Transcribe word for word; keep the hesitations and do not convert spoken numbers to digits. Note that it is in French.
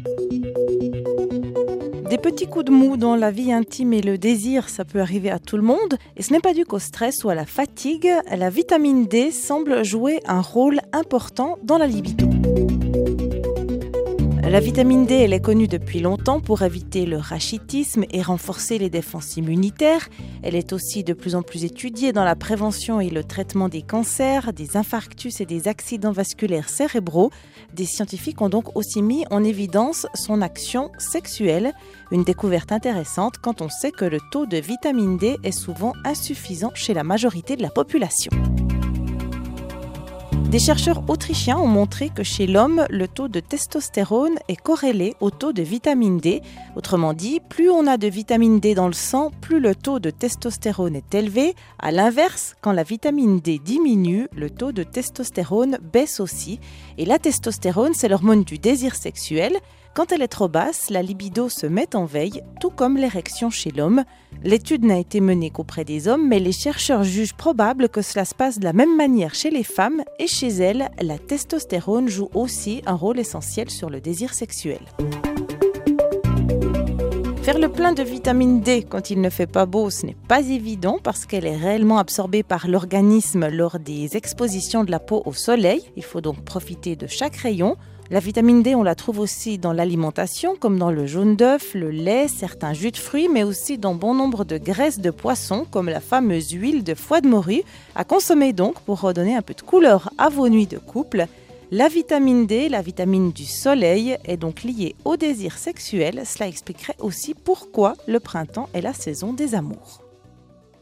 Des petits coups de mou dans la vie intime et le désir, ça peut arriver à tout le monde. Et ce n'est pas dû qu'au stress ou à la fatigue. La vitamine D semble jouer un rôle important dans la libido. La vitamine D, elle est connue depuis longtemps pour éviter le rachitisme et renforcer les défenses immunitaires. Elle est aussi de plus en plus étudiée dans la prévention et le traitement des cancers, des infarctus et des accidents vasculaires cérébraux. Des scientifiques ont donc aussi mis en évidence son action sexuelle. Une découverte intéressante quand on sait que le taux de vitamine D est souvent insuffisant chez la majorité de la population. Des chercheurs autrichiens ont montré que chez l'homme, le taux de testostérone est corrélé au taux de vitamine D. Autrement dit, plus on a de vitamine D dans le sang, plus le taux de testostérone est élevé. À l'inverse, quand la vitamine D diminue, le taux de testostérone baisse aussi. Et la testostérone, c'est l'hormone du désir sexuel. Quand elle est trop basse, la libido se met en veille, tout comme l'érection chez l'homme. L'étude n'a été menée qu'auprès des hommes, mais les chercheurs jugent probable que cela se passe de la même manière chez les femmes, et chez elles, la testostérone joue aussi un rôle essentiel sur le désir sexuel. Faire le plein de vitamine D quand il ne fait pas beau, ce n'est pas évident parce qu'elle est réellement absorbée par l'organisme lors des expositions de la peau au soleil. Il faut donc profiter de chaque rayon. La vitamine D, on la trouve aussi dans l'alimentation, comme dans le jaune d'œuf, le lait, certains jus de fruits, mais aussi dans bon nombre de graisses de poisson, comme la fameuse huile de foie de morue, à consommer donc pour redonner un peu de couleur à vos nuits de couple. La vitamine D, la vitamine du soleil, est donc liée au désir sexuel. Cela expliquerait aussi pourquoi le printemps est la saison des amours.